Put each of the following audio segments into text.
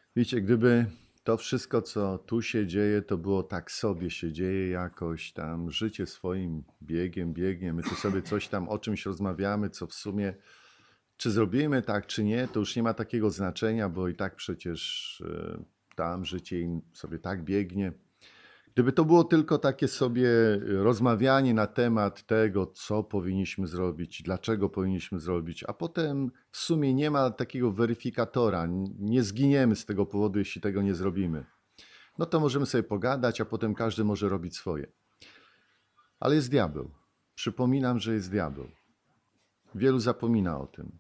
Wiecie, gdyby to wszystko, co tu się dzieje, to było tak sobie się dzieje jakoś tam, życie swoim biegiem, my tu sobie coś tam o czymś rozmawiamy, co w sumie, czy zrobimy tak, czy nie, to już nie ma takiego znaczenia, bo i tak przecież tam życie im sobie tak biegnie. Gdyby to było tylko takie sobie rozmawianie na temat tego, co powinniśmy zrobić, dlaczego powinniśmy zrobić, a potem w sumie nie ma takiego weryfikatora, nie zginiemy z tego powodu, jeśli tego nie zrobimy, no to możemy sobie pogadać, a potem każdy może robić swoje. Ale jest diabeł. Przypominam, że jest diabeł. Wielu zapomina o tym.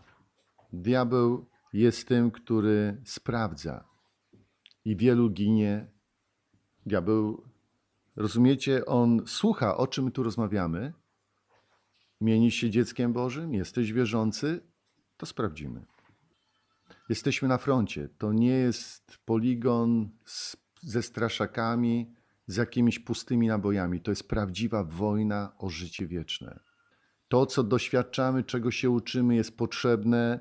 Diabeł jest tym, który sprawdza i wielu ginie. Diabeł, rozumiecie, on słucha, o czym my tu rozmawiamy. Mienisz się dzieckiem Bożym, jesteś wierzący, to sprawdzimy. Jesteśmy na froncie. To nie jest poligon ze straszakami, z jakimiś pustymi nabojami. To jest prawdziwa wojna o życie wieczne. To, co doświadczamy, czego się uczymy, jest potrzebne.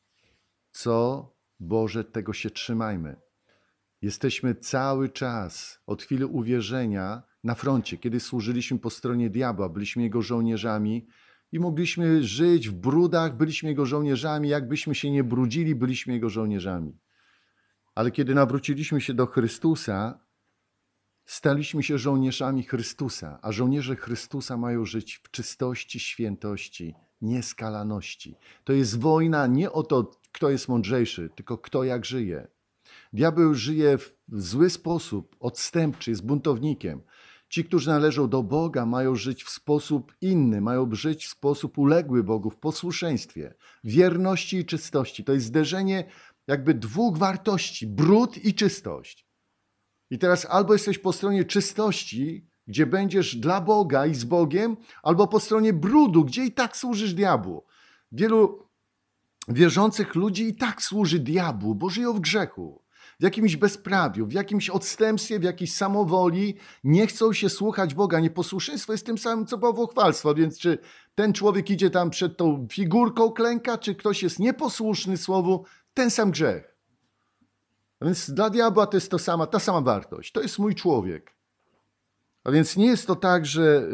Co Boże, tego się trzymajmy. Jesteśmy cały czas, od chwili uwierzenia, na froncie. Kiedy służyliśmy po stronie diabła, byliśmy jego żołnierzami i mogliśmy żyć w brudach, byliśmy jego żołnierzami. Jakbyśmy się nie brudzili, byliśmy jego żołnierzami. Ale kiedy nawróciliśmy się do Chrystusa, staliśmy się żołnierzami Chrystusa, a żołnierze Chrystusa mają żyć w czystości, świętości, nieskalaności. To jest wojna nie o to, kto jest mądrzejszy, tylko kto jak żyje. Diabeł żyje w zły sposób, odstępczy, jest buntownikiem. Ci, którzy należą do Boga, mają żyć w sposób inny, mają żyć w sposób uległy Bogu, w posłuszeństwie, wierności i czystości. To jest zderzenie jakby dwóch wartości, brud i czystość. I teraz albo jesteś po stronie czystości, gdzie będziesz dla Boga i z Bogiem, albo po stronie brudu, gdzie i tak służysz diabłu. Wielu wierzących ludzi i tak służy diabłu, bo żyją w grzechu, w jakimś bezprawiu, w jakimś odstępstwie, w jakiejś samowoli, nie chcą się słuchać Boga. Nieposłuszeństwo jest tym samym, co bałwochwalstwo, więc czy ten człowiek idzie tam przed tą figurką, klęka, czy ktoś jest nieposłuszny Słowu, ten sam grzech. A więc dla diabła to jest ta sama wartość. To jest mój człowiek. A więc nie jest to tak,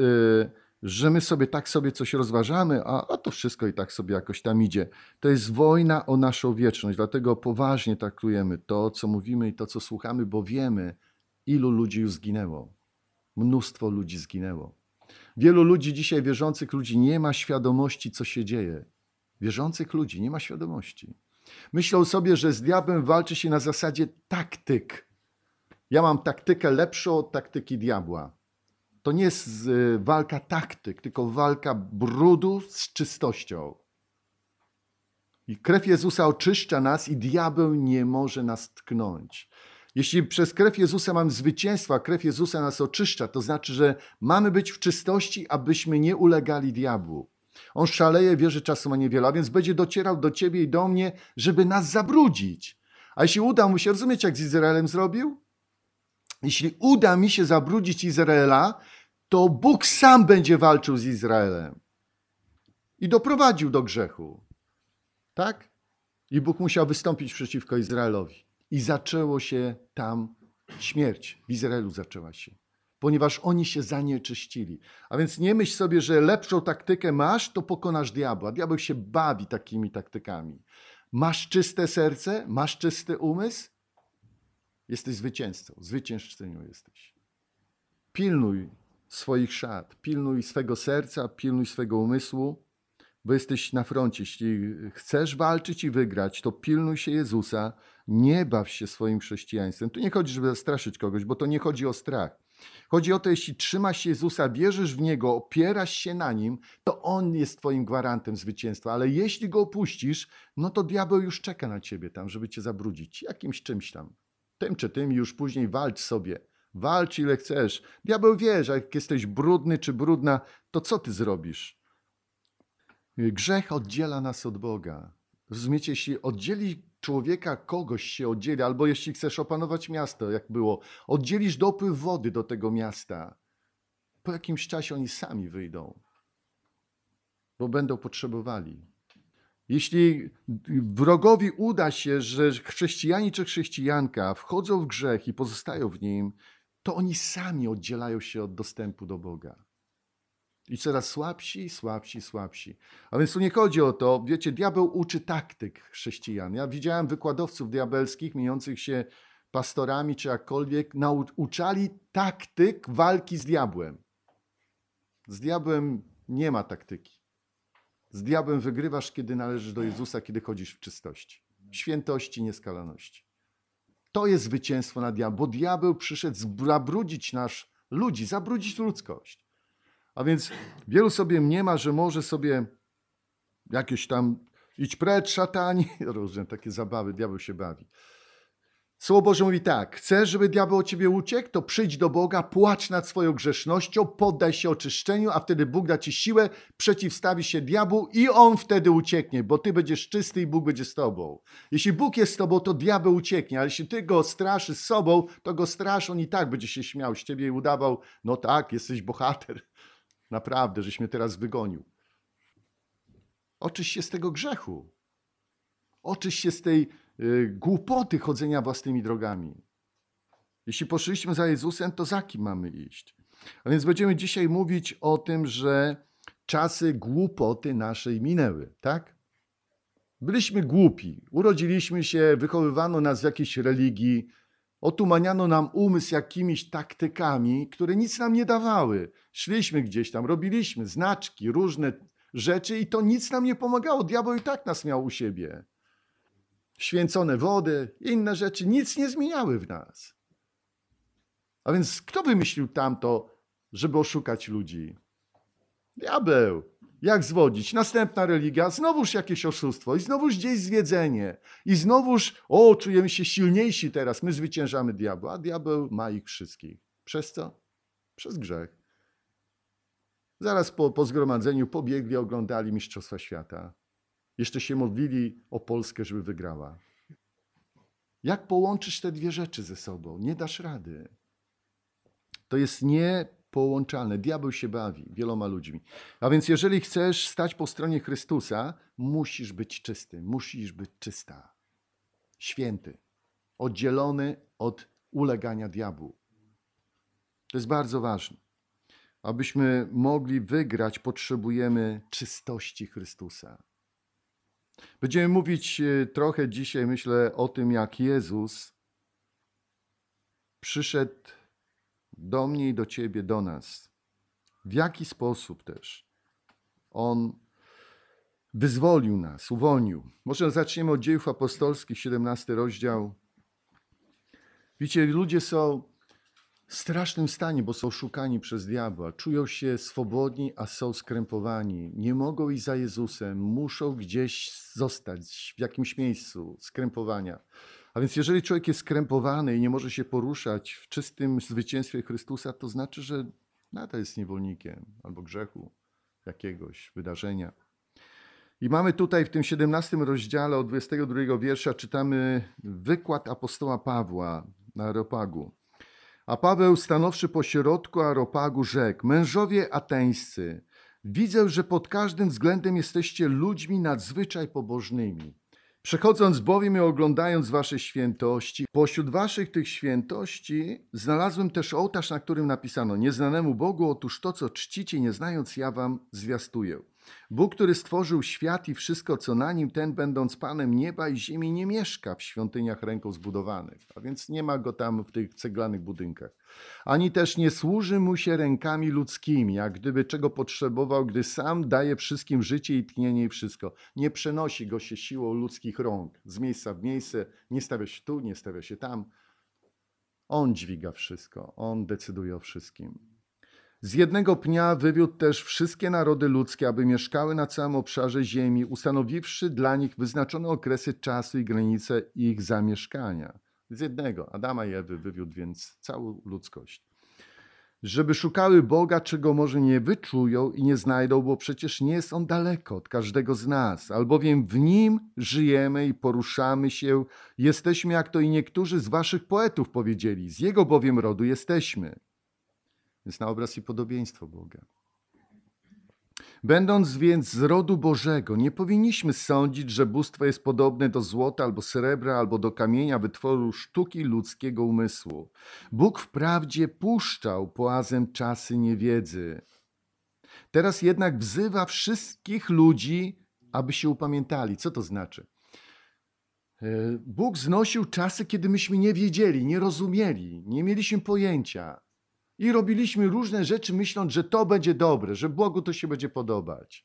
że my sobie coś rozważamy, a to wszystko i tak sobie jakoś tam idzie. To jest wojna o naszą wieczność, dlatego poważnie traktujemy to, co mówimy i to, co słuchamy, bo wiemy, ilu ludzi już zginęło. Mnóstwo ludzi zginęło. Wielu ludzi dzisiaj, wierzących ludzi, nie ma świadomości, co się dzieje. Wierzących ludzi nie ma świadomości. Myślą sobie, że z diabłem walczy się na zasadzie taktyk. Ja mam taktykę lepszą od taktyki diabła. To nie jest walka taktyk, tylko walka brudu z czystością. I krew Jezusa oczyszcza nas i diabeł nie może nas tknąć. Jeśli przez krew Jezusa mamy zwycięstwo, a krew Jezusa nas oczyszcza, to znaczy, że mamy być w czystości, abyśmy nie ulegali diabłu. On szaleje, wie, że czasu ma niewiele, a więc będzie docierał do ciebie i do mnie, żeby nas zabrudzić. A jeśli uda mu się, rozumiecie, jak z Izraelem zrobił? Jeśli uda mi się zabrudzić Izraela, to Bóg sam będzie walczył z Izraelem i doprowadził do grzechu. Tak? I Bóg musiał wystąpić przeciwko Izraelowi. I zaczęło się tam śmierć. W Izraelu zaczęła się. Ponieważ oni się zanieczyścili. A więc nie myśl sobie, że lepszą taktykę masz, to pokonasz diabła. Diabeł się bawi takimi taktykami. Masz czyste serce, masz czysty umysł, jesteś zwycięzcą. Zwycięzczynią jesteś. Pilnuj swoich szat, pilnuj swego serca, pilnuj swego umysłu, bo jesteś na froncie. Jeśli chcesz walczyć i wygrać, to pilnuj się Jezusa, nie baw się swoim chrześcijaństwem. Tu nie chodzi, żeby zastraszyć kogoś, bo to nie chodzi o strach. Chodzi o to, jeśli trzymasz się Jezusa, wierzysz w Niego, opierasz się na Nim, to On jest twoim gwarantem zwycięstwa. Ale jeśli Go opuścisz, no to diabeł już czeka na ciebie tam, żeby cię zabrudzić jakimś czymś tam. Tym czy tym i już później walcz sobie. Walcz ile chcesz. Diabeł wie, że jak jesteś brudny czy brudna, to co ty zrobisz? Grzech oddziela nas od Boga. Rozumiecie, jeśli oddzieli człowieka, kogoś się oddzieli, albo jeśli chcesz opanować miasto, jak było, oddzielisz dopływ wody do tego miasta, po jakimś czasie oni sami wyjdą, bo będą potrzebowali. Jeśli wrogowi uda się, że chrześcijanie czy chrześcijanka wchodzą w grzech i pozostają w nim, to oni sami oddzielają się od dostępu do Boga. I coraz słabsi, słabsi, słabsi. A więc tu nie chodzi o to, wiecie, diabeł uczy taktyk chrześcijan. Ja widziałem wykładowców diabelskich, mieniących się pastorami czy jakkolwiek, nauczali taktyk walki z diabłem. Z diabłem nie ma taktyki. Z diabłem wygrywasz, kiedy należysz do Jezusa, kiedy chodzisz w czystości, świętości, nieskalaności. To jest zwycięstwo nad diabłem, bo diabeł przyszedł zabrudzić ludzi, zabrudzić ludzkość. A więc wielu sobie mniema, że może sobie jakieś tam idź precz, szatani, różne takie zabawy, diabeł się bawi. Słowo Boże mówi tak, chcesz, żeby diabeł od ciebie uciekł, to przyjdź do Boga, płacz nad swoją grzesznością, poddaj się oczyszczeniu, a wtedy Bóg da ci siłę, przeciwstawi się diabłu i on wtedy ucieknie, bo ty będziesz czysty i Bóg będzie z tobą. Jeśli Bóg jest z tobą, to diabeł ucieknie, ale jeśli ty go straszysz z sobą, to go strasz, on i tak będzie się śmiał z ciebie i udawał, no tak, jesteś bohater. Naprawdę, żeś mnie teraz wygonił. Oczyś się z tego grzechu. Oczyś się z tej głupoty chodzenia własnymi drogami. Jeśli poszliśmy za Jezusem, to za kim mamy iść? A więc będziemy dzisiaj mówić o tym, że czasy głupoty naszej minęły, tak? Byliśmy głupi, urodziliśmy się, wychowywano nas w jakiejś religii, otumaniano nam umysł jakimiś taktykami, które nic nam nie dawały. Szliśmy gdzieś tam, robiliśmy znaczki, różne rzeczy i to nic nam nie pomagało. Diabeł i tak nas miał u siebie. Święcone wody, inne rzeczy nic nie zmieniały w nas. A więc kto wymyślił tamto, żeby oszukać ludzi? Diabeł. Jak zwodzić? Następna religia, znowuż jakieś oszustwo i znowuż gdzieś zwiedzenie. I znowuż, czujemy się silniejsi teraz, my zwyciężamy diabła, a diabeł ma ich wszystkich. Przez co? Przez grzech. Zaraz po zgromadzeniu pobiegli, oglądali Mistrzostwa Świata. Jeszcze się modlili o Polskę, żeby wygrała. Jak połączysz te dwie rzeczy ze sobą? Nie dasz rady. To jest niepołączalne. Diabeł się bawi wieloma ludźmi. A więc jeżeli chcesz stać po stronie Chrystusa, musisz być czysty, musisz być czysta. Święty, oddzielony od ulegania diabłu. To jest bardzo ważne. Abyśmy mogli wygrać, potrzebujemy czystości Chrystusa. Będziemy mówić trochę dzisiaj, myślę, o tym, jak Jezus przyszedł do mnie i do ciebie, do nas. W jaki sposób też On wyzwolił nas, uwolnił. Może zaczniemy od Dziejów Apostolskich, 17 rozdział. Widzicie, ludzie są w strasznym stanie, bo są szukani przez diabła. Czują się swobodni, a są skrępowani. Nie mogą iść za Jezusem, muszą gdzieś zostać w jakimś miejscu skrępowania. A więc jeżeli człowiek jest skrępowany i nie może się poruszać w czystym zwycięstwie Chrystusa, to znaczy, że nadal jest niewolnikiem albo grzechu jakiegoś wydarzenia. I mamy tutaj w tym 17 rozdziale od 22 wiersza czytamy wykład apostoła Pawła na Areopagu. A Paweł, stanowszy pośrodku Areopagu, rzekł: mężowie ateńscy, widzę, że pod każdym względem jesteście ludźmi nadzwyczaj pobożnymi. Przechodząc bowiem i oglądając wasze świętości, pośród waszych tych świętości znalazłem też ołtarz, na którym napisano: nieznanemu Bogu, otóż to, co czcicie, nie znając, ja wam zwiastuję. Bóg, który stworzył świat i wszystko, co na nim, ten, będąc Panem nieba i ziemi, nie mieszka w świątyniach ręką zbudowanych. A więc nie ma go tam w tych ceglanych budynkach. Ani też nie służy mu się rękami ludzkimi, jak gdyby czego potrzebował, gdy sam daje wszystkim życie i tchnienie i wszystko. Nie przenosi go się siłą ludzkich rąk z miejsca w miejsce, nie stawia się tu, nie stawia się tam. On dźwiga wszystko, on decyduje o wszystkim. Z jednego pnia wywiódł też wszystkie narody ludzkie, aby mieszkały na całym obszarze ziemi, ustanowiwszy dla nich wyznaczone okresy czasu i granice ich zamieszkania. Z jednego, Adama i Ewy, wywiódł więc całą ludzkość. Żeby szukały Boga, czego może nie wyczują i nie znajdą, bo przecież nie jest On daleko od każdego z nas, albowiem w Nim żyjemy i poruszamy się, jesteśmy, jak to i niektórzy z waszych poetów powiedzieli, z Jego bowiem rodu jesteśmy. Jest na obraz i podobieństwo Boga. Będąc więc z rodu Bożego, nie powinniśmy sądzić, że bóstwo jest podobne do złota albo srebra, albo do kamienia wytworu sztuki ludzkiego umysłu. Bóg wprawdzie puszczał płazem czasy niewiedzy. Teraz jednak wzywa wszystkich ludzi, aby się upamiętali. Co to znaczy? Bóg znosił czasy, kiedy myśmy nie wiedzieli, nie rozumieli, nie mieliśmy pojęcia. I robiliśmy różne rzeczy, myśląc, że to będzie dobre, że Bogu to się będzie podobać.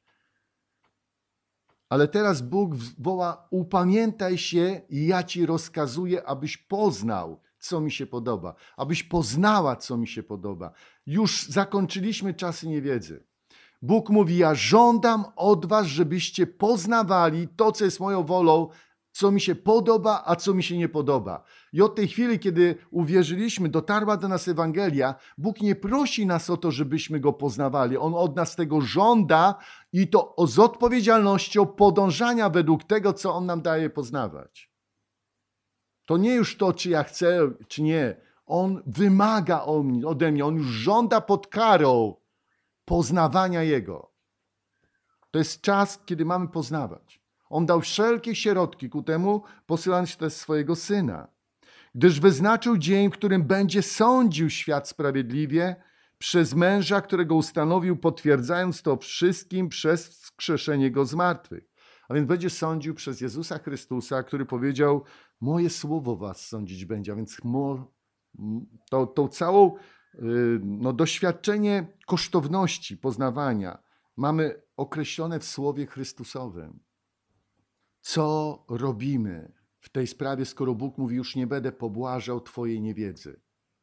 Ale teraz Bóg woła: upamiętaj się i ja ci rozkazuję, abyś poznał, co mi się podoba, abyś poznała, co mi się podoba. Już zakończyliśmy czasy niewiedzy. Bóg mówi: ja żądam od was, żebyście poznawali to, co jest moją wolą, co mi się podoba, a co mi się nie podoba. I od tej chwili, kiedy uwierzyliśmy, dotarła do nas Ewangelia, Bóg nie prosi nas o to, żebyśmy Go poznawali. On od nas tego żąda i to z odpowiedzialnością podążania według tego, co On nam daje poznawać. To nie już to, czy ja chcę, czy nie. On wymaga ode mnie, On już żąda pod karą poznawania Jego. To jest czas, kiedy mamy poznawać. On dał wszelkie środki ku temu, posyłając też swojego Syna. Gdyż wyznaczył dzień, w którym będzie sądził świat sprawiedliwie przez męża, którego ustanowił, potwierdzając to wszystkim przez wskrzeszenie Go z martwych. A więc będzie sądził przez Jezusa Chrystusa, który powiedział: moje słowo was sądzić będzie. A więc to całą doświadczenie kosztowności poznawania mamy określone w Słowie Chrystusowym. Co robimy w tej sprawie, skoro Bóg mówi: już nie będę pobłażał twojej niewiedzy.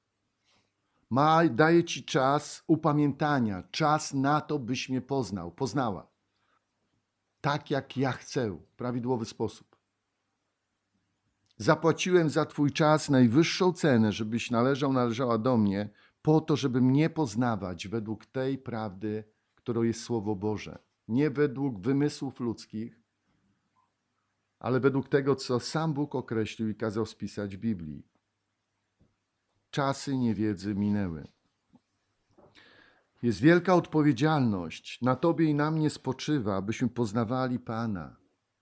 Daje ci czas upamiętania, czas na to, byś mnie poznał, poznała. Tak jak ja chcę, w prawidłowy sposób. Zapłaciłem za twój czas najwyższą cenę, żebyś należała do mnie, po to, żeby mnie poznawać według tej prawdy, którą jest Słowo Boże. Nie według wymysłów ludzkich, ale według tego, co sam Bóg określił i kazał spisać w Biblii. Czasy niewiedzy minęły. Jest wielka odpowiedzialność. Na tobie i na mnie spoczywa, abyśmy poznawali Pana.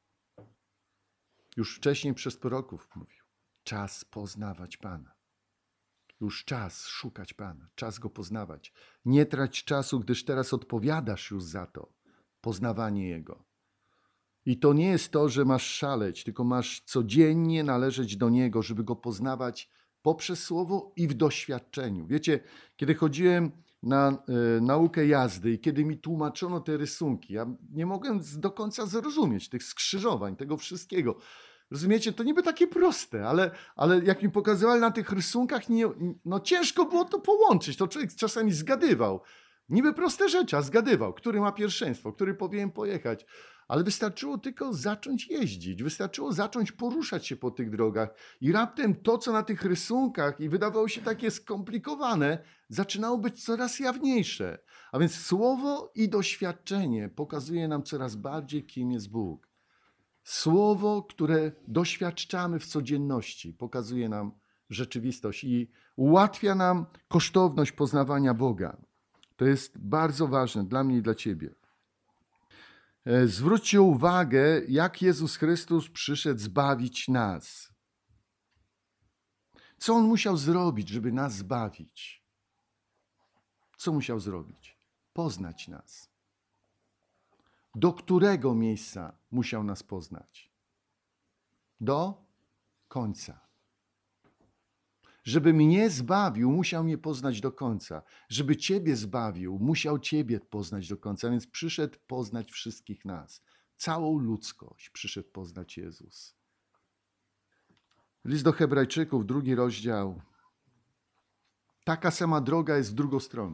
Już wcześniej przez proroków mówił: czas poznawać Pana. Już czas szukać Pana, czas Go poznawać. Nie trać czasu, gdyż teraz odpowiadasz już za to, poznawanie Jego. I to nie jest to, że masz szaleć, tylko masz codziennie należeć do Niego, żeby Go poznawać poprzez Słowo i w doświadczeniu. Wiecie, kiedy chodziłem na naukę jazdy i kiedy mi tłumaczono te rysunki, ja nie mogłem do końca zrozumieć tych skrzyżowań, tego wszystkiego. Rozumiecie, to niby takie proste, ale jak mi pokazywali na tych rysunkach, ciężko było to połączyć. To człowiek czasami zgadywał. Niby proste rzeczy, a zgadywał, który ma pierwszeństwo, który powinien pojechać. Ale wystarczyło tylko zacząć jeździć, wystarczyło zacząć poruszać się po tych drogach i raptem to, co na tych rysunkach i wydawało się takie skomplikowane, zaczynało być coraz jawniejsze. A więc słowo i doświadczenie pokazuje nam coraz bardziej, kim jest Bóg. Słowo, które doświadczamy w codzienności, pokazuje nam rzeczywistość i ułatwia nam kosztowność poznawania Boga. To jest bardzo ważne dla mnie i dla ciebie. Zwróćcie uwagę, jak Jezus Chrystus przyszedł zbawić nas. Co On musiał zrobić, żeby nas zbawić? Co musiał zrobić? Poznać nas. Do którego miejsca musiał nas poznać? Do końca. Żeby mnie zbawił, musiał mnie poznać do końca. Żeby ciebie zbawił, musiał ciebie poznać do końca. Więc przyszedł poznać wszystkich nas. Całą ludzkość przyszedł poznać Jezus. List do Hebrajczyków, 2 rozdział. Taka sama droga jest w drugą stronę.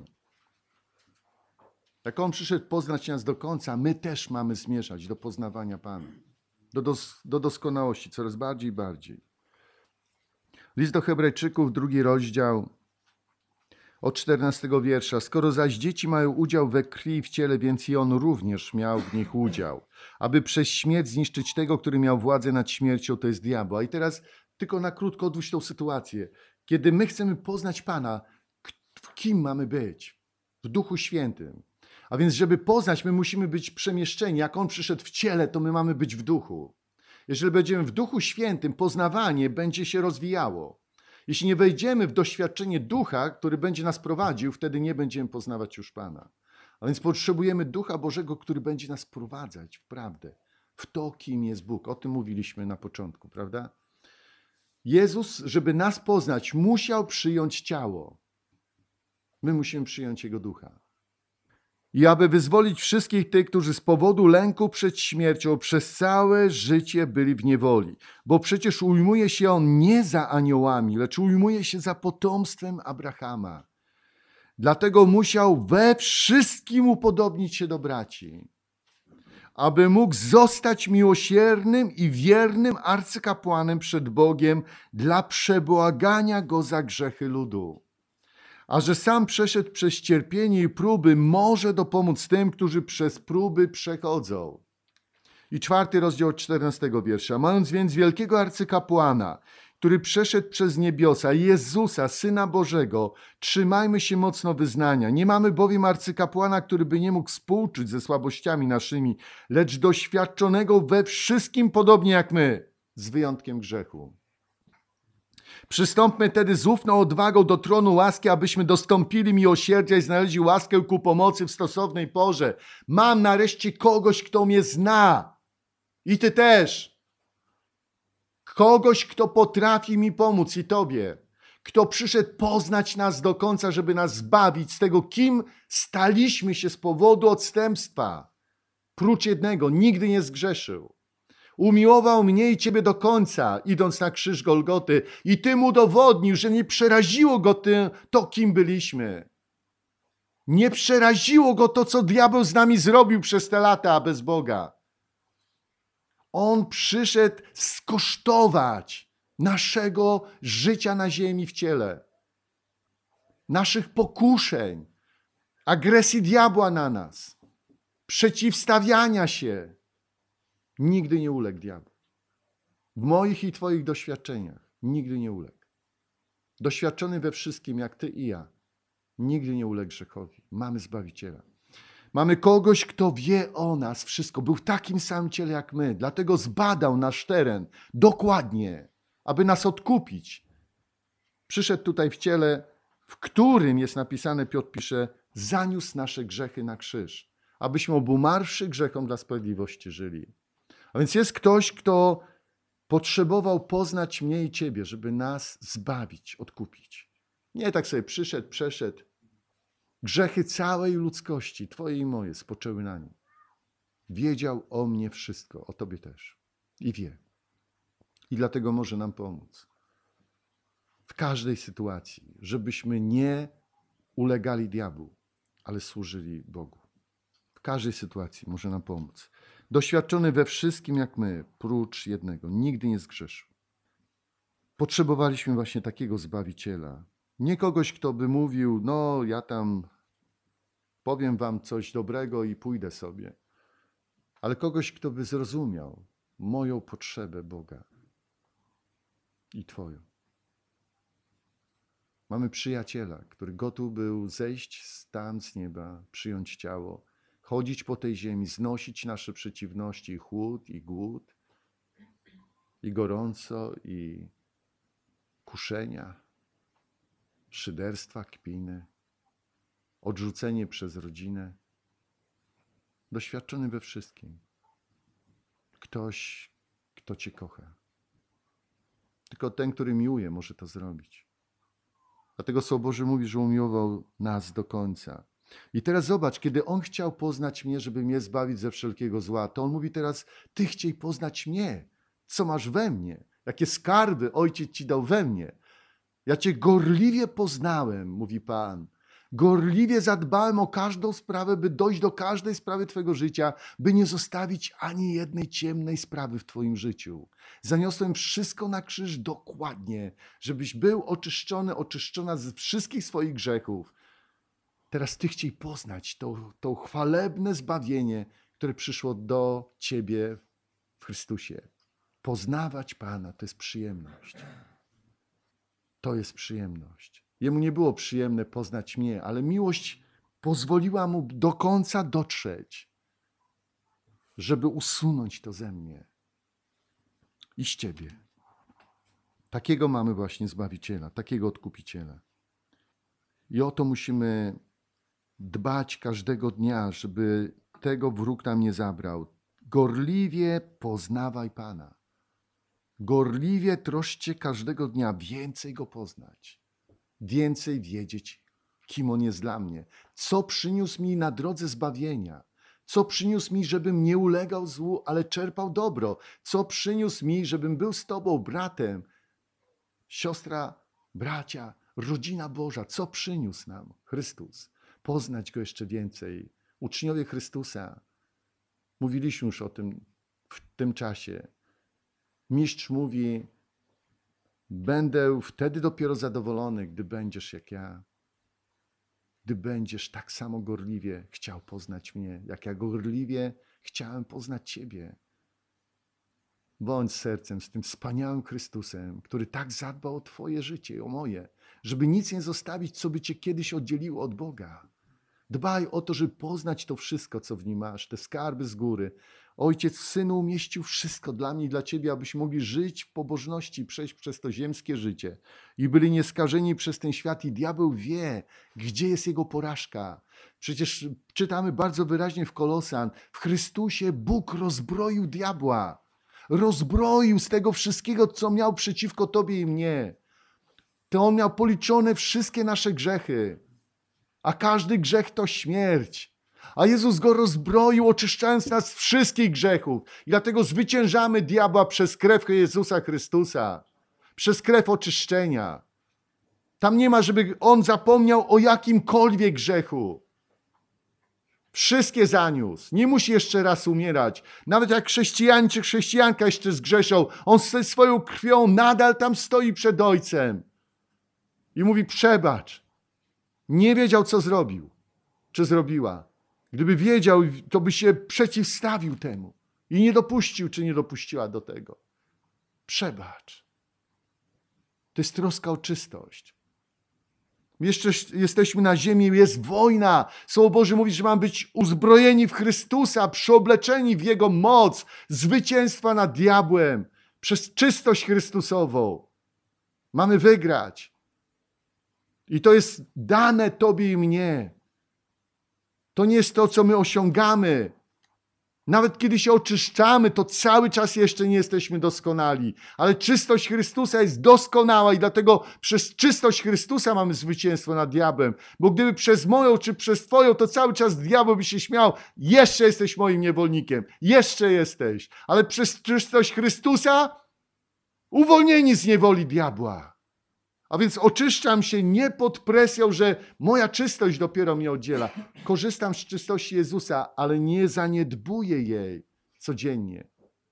Jak On przyszedł poznać nas do końca, my też mamy zmierzać do poznawania Pana. Do doskonałości, coraz bardziej i bardziej. List do Hebrajczyków, 2 rozdział, od 14 wiersza. Skoro zaś dzieci mają udział we krwi i w ciele, więc i On również miał w nich udział, aby przez śmierć zniszczyć tego, który miał władzę nad śmiercią, to jest diabła. I teraz tylko na krótko odwróć tą sytuację. Kiedy my chcemy poznać Pana, kim mamy być? W Duchu Świętym. A więc, żeby poznać, my musimy być przemieszczeni. Jak On przyszedł w ciele, to my mamy być w duchu. Jeżeli będziemy w Duchu Świętym, poznawanie będzie się rozwijało. Jeśli nie wejdziemy w doświadczenie Ducha, który będzie nas prowadził, wtedy nie będziemy poznawać już Pana. A więc potrzebujemy Ducha Bożego, który będzie nas prowadzać w prawdę, w to, kim jest Bóg. O tym mówiliśmy na początku, prawda? Jezus, żeby nas poznać, musiał przyjąć ciało. My musimy przyjąć Jego Ducha. I aby wyzwolić wszystkich tych, którzy z powodu lęku przed śmiercią przez całe życie byli w niewoli. Bo przecież ujmuje się on nie za aniołami, lecz ujmuje się za potomstwem Abrahama. Dlatego musiał we wszystkim upodobnić się do braci, aby mógł zostać miłosiernym i wiernym arcykapłanem przed Bogiem dla przebłagania go za grzechy ludu. A że sam przeszedł przez cierpienie i próby, może dopomóc tym, którzy przez próby przechodzą. I 4 rozdział 14 wiersza. Mając więc wielkiego arcykapłana, który przeszedł przez niebiosa, Jezusa, Syna Bożego, trzymajmy się mocno wyznania. Nie mamy bowiem arcykapłana, który by nie mógł współczuć ze słabościami naszymi, lecz doświadczonego we wszystkim podobnie jak my, z wyjątkiem grzechu. Przystąpmy tedy z ufną odwagą do tronu łaski, abyśmy dostąpili miłosierdzia i znaleźli łaskę ku pomocy w stosownej porze. Mam nareszcie kogoś, kto mnie zna. I ty też. Kogoś, kto potrafi mi pomóc i tobie. Kto przyszedł poznać nas do końca, żeby nas zbawić z tego, kim staliśmy się z powodu odstępstwa. Prócz jednego, nigdy nie zgrzeszył. Umiłował mnie i ciebie do końca, idąc na krzyż Golgoty, i tym udowodnił, że nie przeraziło go to, kim byliśmy. Nie przeraziło go to, co diabeł z nami zrobił przez te lata bez Boga. On przyszedł skosztować naszego życia na ziemi w ciele, naszych pokuszeń, agresji diabła na nas, przeciwstawiania się. Nigdy nie uległ diabłu. W moich i twoich doświadczeniach nigdy nie uległ. Doświadczony we wszystkim, jak ty i ja, nigdy nie uległ grzechowi. Mamy Zbawiciela. Mamy kogoś, kto wie o nas wszystko. Był w takim samym ciele jak my. Dlatego zbadał nasz teren dokładnie, aby nas odkupić. Przyszedł tutaj w ciele, w którym jest napisane, Piotr pisze, zaniósł nasze grzechy na krzyż, abyśmy obumarłszy grzechom dla sprawiedliwości żyli. A więc jest ktoś, kto potrzebował poznać mnie i ciebie, żeby nas zbawić, odkupić. Nie tak sobie przyszedł, przeszedł. Grzechy całej ludzkości, twoje i moje, spoczęły na nim. Wiedział o mnie wszystko, o tobie też. I wie. I dlatego może nam pomóc. W każdej sytuacji, żebyśmy nie ulegali diabłu, ale służyli Bogu. W każdej sytuacji może nam pomóc. Doświadczony we wszystkim jak my, prócz jednego, nigdy nie zgrzeszył. Potrzebowaliśmy właśnie takiego Zbawiciela. Nie kogoś, kto by mówił, no ja tam powiem wam coś dobrego i pójdę sobie. Ale kogoś, kto by zrozumiał moją potrzebę Boga i twoją. Mamy przyjaciela, który gotów był zejść tam z nieba, przyjąć ciało, chodzić po tej ziemi, znosić nasze przeciwności, i chłód, i głód, i gorąco, i kuszenia, szyderstwa, kpiny, odrzucenie przez rodzinę. Doświadczony we wszystkim. Ktoś, kto cię kocha. Tylko ten, który miłuje, może to zrobić. Dlatego Słowo Boże mówi, że umiłował nas do końca. I teraz zobacz, kiedy On chciał poznać mnie, żeby mnie zbawić ze wszelkiego zła, to On mówi teraz, ty chciej poznać mnie, co masz we mnie, jakie skarby Ojciec ci dał we mnie. Ja cię gorliwie poznałem, mówi Pan. Gorliwie zadbałem o każdą sprawę, by dojść do każdej sprawy twojego życia, by nie zostawić ani jednej ciemnej sprawy w twoim życiu. Zaniosłem wszystko na krzyż dokładnie, żebyś był oczyszczony, oczyszczona ze wszystkich swoich grzechów. Teraz ty chciej poznać to chwalebne zbawienie, które przyszło do ciebie w Chrystusie. Poznawać Pana to jest przyjemność. To jest przyjemność. Jemu nie było przyjemne poznać mnie, ale miłość pozwoliła mu do końca dotrzeć, żeby usunąć to ze mnie i z ciebie. Takiego mamy właśnie Zbawiciela, takiego Odkupiciela. I o to musimy dbać każdego dnia, żeby tego wróg nam nie zabrał. Gorliwie poznawaj Pana. Gorliwie troszcie każdego dnia więcej Go poznać. Więcej wiedzieć, kim On jest dla mnie. Co przyniósł mi na drodze zbawienia. Co przyniósł mi, żebym nie ulegał złu, ale czerpał dobro. Co przyniósł mi, żebym był z Tobą bratem. Siostra, bracia, rodzina Boża. Co przyniósł nam Chrystus? Poznać Go jeszcze więcej. Uczniowie Chrystusa. Mówiliśmy już o tym w tym czasie. Mistrz mówi, będę wtedy dopiero zadowolony, gdy będziesz jak ja. Gdy będziesz tak samo gorliwie chciał poznać mnie, jak ja gorliwie chciałem poznać Ciebie. Bądź sercem z tym wspaniałym Chrystusem, który tak zadbał o Twoje życie i o moje, żeby nic nie zostawić, co by Cię kiedyś oddzieliło od Boga. Dbaj o to, żeby poznać to wszystko, co w nim masz, te skarby z góry. Ojciec w Synu umieścił wszystko dla mnie i dla Ciebie, abyśmy mogli żyć w pobożności, przejść przez to ziemskie życie i byli nieskażeni przez ten świat i diabeł wie, gdzie jest jego porażka. Przecież czytamy bardzo wyraźnie w Kolosan, w Chrystusie Bóg rozbroił diabła. Rozbroił z tego wszystkiego, co miał przeciwko Tobie i mnie. To On miał policzone wszystkie nasze grzechy. A każdy grzech to śmierć. A Jezus go rozbroił, oczyszczając nas z wszystkich grzechów. I dlatego zwyciężamy diabła przez krew Jezusa Chrystusa. Przez krew oczyszczenia. Tam nie ma, żeby on zapomniał o jakimkolwiek grzechu. Wszystkie zaniósł. Nie musi jeszcze raz umierać. Nawet jak chrześcijanin czy chrześcijanka jeszcze zgrzeszą, on ze swoją krwią nadal tam stoi przed Ojcem. I mówi, przebacz. Nie wiedział, co zrobił, czy zrobiła. Gdyby wiedział, to by się przeciwstawił temu i nie dopuścił, czy nie dopuściła do tego. Przebacz. To jest troska o czystość. Jeszcze jesteśmy na ziemi, jest wojna. Słowo Boże mówi, że mamy być uzbrojeni w Chrystusa, przyobleczeni w Jego moc, zwycięstwa nad diabłem, przez czystość Chrystusową. Mamy wygrać. I to jest dane Tobie i mnie. To nie jest to, co my osiągamy. Nawet kiedy się oczyszczamy, to cały czas jeszcze nie jesteśmy doskonali. Ale czystość Chrystusa jest doskonała i dlatego przez czystość Chrystusa mamy zwycięstwo nad diabłem. Bo gdyby przez moją czy przez Twoją, to cały czas diabeł by się śmiał. Jeszcze jesteś moim niewolnikiem. Jeszcze jesteś. Ale przez czystość Chrystusa uwolnieni z niewoli diabła. A więc oczyszczam się nie pod presją, że moja czystość dopiero mnie oddziela. Korzystam z czystości Jezusa, ale nie zaniedbuję jej codziennie.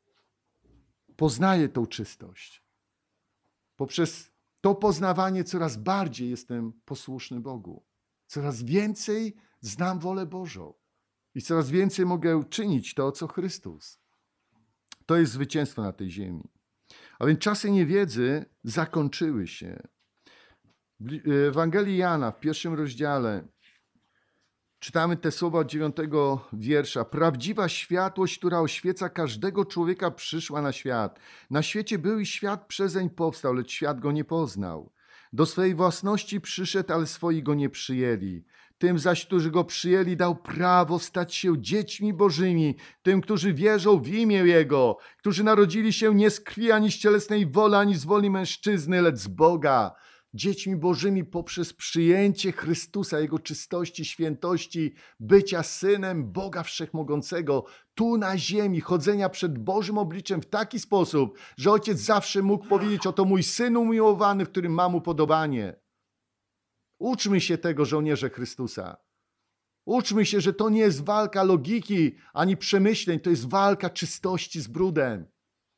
Poznaję tą czystość. Poprzez to poznawanie coraz bardziej jestem posłuszny Bogu. Coraz więcej znam wolę Bożą. I coraz więcej mogę czynić to, co Chrystus. To jest zwycięstwo na tej ziemi. A więc czasy niewiedzy zakończyły się. W Ewangelii Jana, w 1 rozdziale, czytamy te słowa od 9 wiersza. Prawdziwa światłość, która oświeca każdego człowieka, przyszła na świat. Na świecie był i świat przezeń powstał, lecz świat go nie poznał. Do swej własności przyszedł, ale swoi go nie przyjęli. Tym zaś, którzy go przyjęli, dał prawo stać się dziećmi bożymi, tym, którzy wierzą w imię Jego, którzy narodzili się nie z krwi, ani z cielesnej woli, ani z woli mężczyzny, lecz z Boga. Dziećmi bożymi poprzez przyjęcie Chrystusa, Jego czystości, świętości, bycia Synem Boga Wszechmogącego, tu na ziemi, chodzenia przed Bożym obliczem w taki sposób, że Ojciec zawsze mógł powiedzieć, oto mój Syn umiłowany, w którym mam upodobanie. Uczmy się tego, żołnierze Chrystusa. Uczmy się, że to nie jest walka logiki ani przemyśleń, to jest walka czystości z brudem.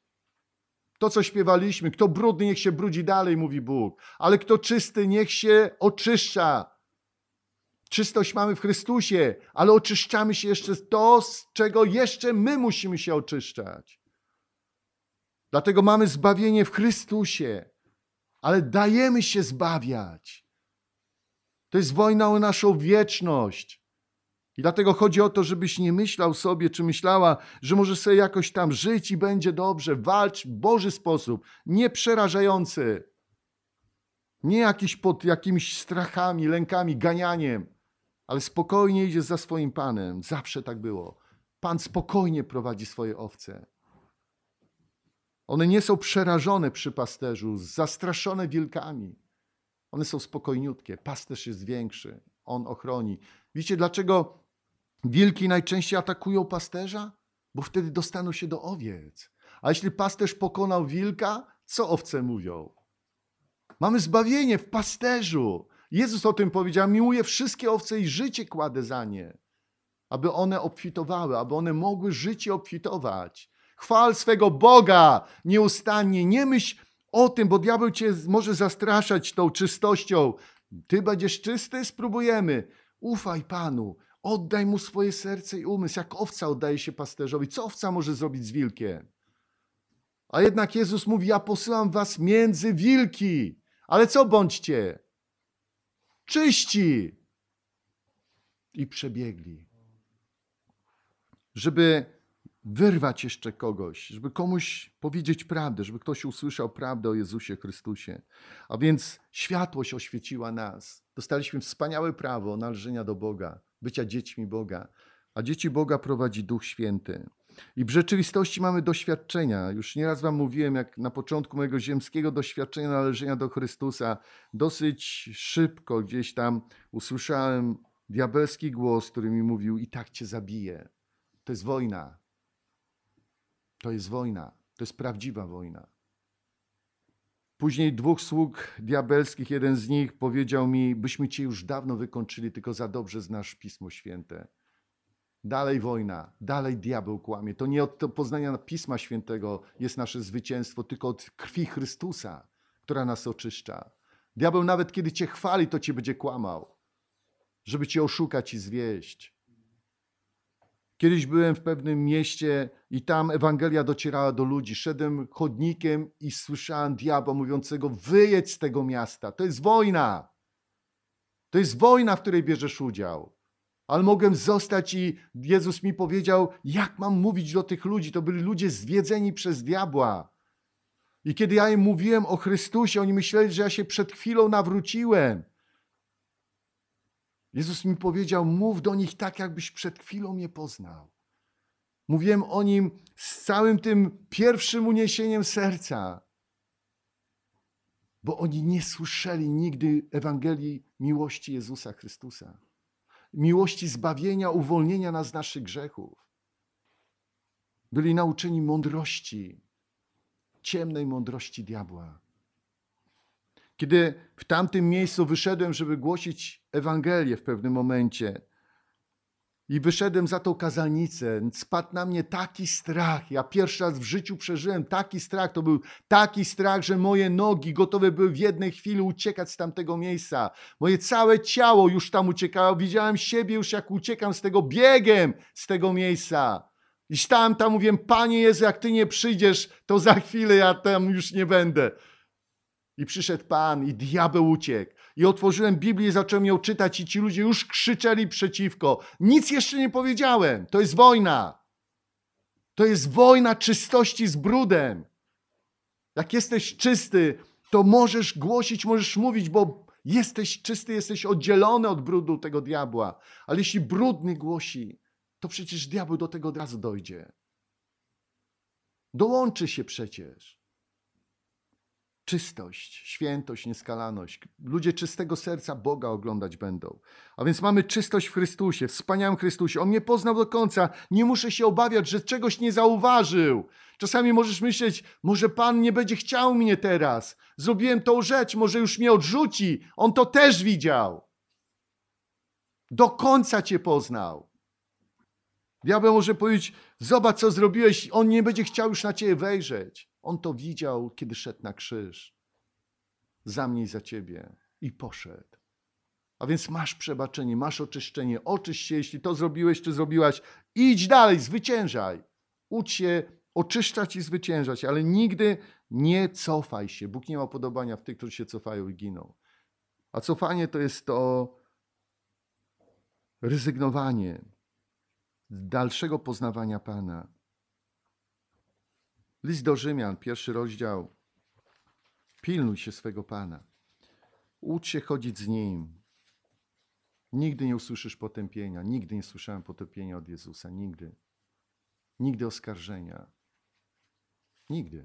To, co śpiewaliśmy, kto brudny, niech się brudzi dalej, mówi Bóg. Ale kto czysty, niech się oczyszcza. Czystość mamy w Chrystusie, ale oczyszczamy się jeszcze z to, z czego jeszcze my musimy się oczyszczać. Dlatego mamy zbawienie w Chrystusie, ale dajemy się zbawiać. To jest wojna o naszą wieczność. I dlatego chodzi o to, żebyś nie myślał sobie, czy myślała, że możesz sobie jakoś tam żyć i będzie dobrze. Walcz w Boży sposób, nie przerażający. Nie jakiś pod jakimiś strachami, lękami, ganianiem, ale spokojnie idziesz za swoim Panem. Zawsze tak było. Pan spokojnie prowadzi swoje owce. One nie są przerażone przy pasterzu, zastraszone wilkami. One są spokojniutkie. Pasterz jest większy. On ochroni. Wiecie, dlaczego wilki najczęściej atakują pasterza? Bo wtedy dostaną się do owiec. A jeśli pasterz pokonał wilka, co owce mówią? Mamy zbawienie w pasterzu. Jezus o tym powiedział. Miłuję wszystkie owce i życie kładę za nie. Aby one obfitowały, aby one mogły życie obfitować. Chwal swego Boga nieustannie. Nie myśl o tym, bo diabeł cię może zastraszać tą czystością. Ty będziesz czysty? Spróbujemy. Ufaj Panu. Oddaj Mu swoje serce i umysł. Jak owca oddaje się pasterzowi. Co owca może zrobić z wilkiem? A jednak Jezus mówi, ja posyłam was między wilki. Ale co bądźcie? Czyści i przebiegli. Żeby wyrwać jeszcze kogoś, żeby komuś powiedzieć prawdę, żeby ktoś usłyszał prawdę o Jezusie Chrystusie. A więc światłość oświeciła nas. Dostaliśmy wspaniałe prawo należenia do Boga, bycia dziećmi Boga. A dzieci Boga prowadzi Duch Święty. I w rzeczywistości mamy doświadczenia. Już nieraz wam mówiłem, jak na początku mojego ziemskiego doświadczenia należenia do Chrystusa, dosyć szybko gdzieś tam usłyszałem diabelski głos, który mi mówił, i tak cię zabiję. To jest wojna. To jest wojna. To jest prawdziwa wojna. Później 2 sług diabelskich, jeden z nich powiedział mi, byśmy cię już dawno wykończyli, tylko za dobrze znasz Pismo Święte. Dalej wojna, dalej diabeł kłamie. To nie od poznania Pisma Świętego jest nasze zwycięstwo, tylko od krwi Chrystusa, która nas oczyszcza. Diabeł nawet kiedy cię chwali, to cię będzie kłamał, żeby cię oszukać i zwieść. Kiedyś byłem w pewnym mieście i tam Ewangelia docierała do ludzi. Szedłem chodnikiem i słyszałem diabła mówiącego, wyjedź z tego miasta. To jest wojna. To jest wojna, w której bierzesz udział. Ale mogłem zostać i Jezus mi powiedział, jak mam mówić do tych ludzi. To byli ludzie zwiedzeni przez diabła. I kiedy ja im mówiłem o Chrystusie, oni myśleli, że ja się przed chwilą nawróciłem. Jezus mi powiedział, mów do nich tak, jakbyś przed chwilą mnie poznał. Mówiłem o nim z całym tym pierwszym uniesieniem serca, bo oni nie słyszeli nigdy Ewangelii miłości Jezusa Chrystusa. Miłości zbawienia, uwolnienia nas z naszych grzechów. Byli nauczeni mądrości, ciemnej mądrości diabła. Kiedy w tamtym miejscu wyszedłem, żeby głosić Ewangelię w pewnym momencie i wyszedłem za tą kazalnicę, spadł na mnie taki strach. Ja pierwszy raz w życiu przeżyłem taki strach. To był taki strach, że moje nogi gotowe były w jednej chwili uciekać z tamtego miejsca. Moje całe ciało już tam uciekało. Widziałem siebie już, jak uciekam z tego biegiem z tego miejsca. I stałem tam, mówiłem, Panie Jezu, jak Ty nie przyjdziesz, to za chwilę ja tam już nie będę. I przyszedł Pan i diabeł uciekł. I otworzyłem Biblię i zacząłem ją czytać i ci ludzie już krzyczeli przeciwko. Nic jeszcze nie powiedziałem. To jest wojna. To jest wojna czystości z brudem. Jak jesteś czysty, to możesz głosić, możesz mówić, bo jesteś czysty, jesteś oddzielony od brudu tego diabła. Ale jeśli brudny głosi, to przecież diabeł do tego od razu dojdzie. Dołączy się przecież. Czystość, świętość, nieskalaność. Ludzie czystego serca Boga oglądać będą. A więc mamy czystość w Chrystusie, wspaniałym Chrystusie. On mnie poznał do końca. Nie muszę się obawiać, że czegoś nie zauważył. Czasami możesz myśleć, może Pan nie będzie chciał mnie teraz. Zrobiłem tą rzecz, może już mnie odrzuci. On to też widział. Do końca cię poznał. Diabeł może powiedzieć, zobacz co zrobiłeś. On nie będzie chciał już na ciebie wejrzeć. On to widział, kiedy szedł na krzyż. Za mnie i za ciebie. I poszedł. A więc masz przebaczenie, masz oczyszczenie. Oczyść się, jeśli to zrobiłeś, czy zrobiłaś. Idź dalej, zwyciężaj. Ucz się oczyszczać i zwyciężać, ale nigdy nie cofaj się. Bóg nie ma podobania w tych, którzy się cofają i giną. A cofanie to jest to, rezygnowanie z dalszego poznawania Pana. List do Rzymian, 1 rozdział. Pilnuj się swego Pana. Ucz się chodzić z Nim. Nigdy nie usłyszysz potępienia. Nigdy nie słyszałem potępienia od Jezusa. Nigdy. Nigdy oskarżenia. Nigdy.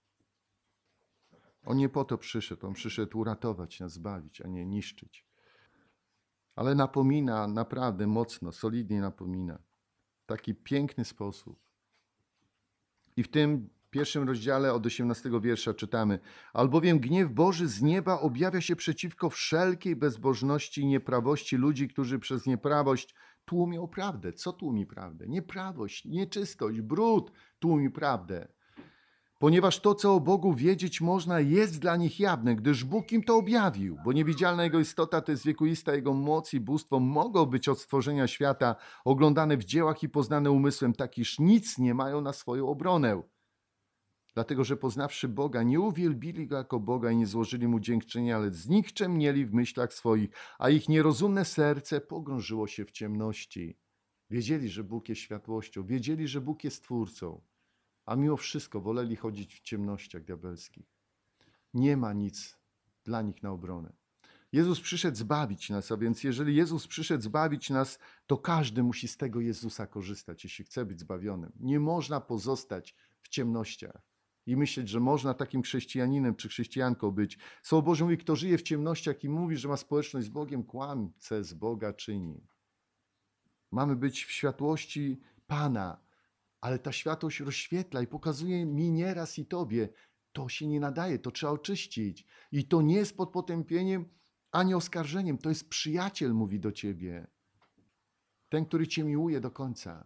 On nie po to przyszedł. On przyszedł uratować nas, zbawić, a nie niszczyć. Ale napomina naprawdę mocno, solidnie napomina. W taki piękny sposób. I w tym 1 rozdziale od 18 wiersza czytamy: albowiem gniew Boży z nieba objawia się przeciwko wszelkiej bezbożności i nieprawości ludzi, którzy przez nieprawość tłumią prawdę. Co tłumi prawdę? Nieprawość, nieczystość, brud tłumi prawdę. Ponieważ to, co o Bogu wiedzieć można, jest dla nich jawne, gdyż Bóg im to objawił, bo niewidzialna Jego istota, to jest wiekuista Jego moc i bóstwo, mogą być od stworzenia świata oglądane w dziełach i poznane umysłem, tak iż nic nie mają na swoją obronę. Dlatego, że poznawszy Boga, nie uwielbili Go jako Boga i nie złożyli Mu dziękczynienia, ale znikczemnieli w myślach swoich, a ich nierozumne serce pogrążyło się w ciemności. Wiedzieli, że Bóg jest światłością, wiedzieli, że Bóg jest Twórcą, a mimo wszystko woleli chodzić w ciemnościach diabelskich. Nie ma nic dla nich na obronę. Jezus przyszedł zbawić nas, a więc jeżeli Jezus przyszedł zbawić nas, to każdy musi z tego Jezusa korzystać, jeśli chce być zbawionym. Nie można pozostać w ciemnościach i myśleć, że można takim chrześcijaninem czy chrześcijanką być. Słowo Boże mówi, kto żyje w ciemnościach i mówi, że ma społeczność z Bogiem, kłamce z Boga czyni. Mamy być w światłości Pana, ale ta światłość rozświetla i pokazuje mi nieraz i tobie, to się nie nadaje, to trzeba oczyścić. I to nie jest pod potępieniem ani oskarżeniem, to jest przyjaciel, mówi do ciebie. Ten, który cię miłuje do końca.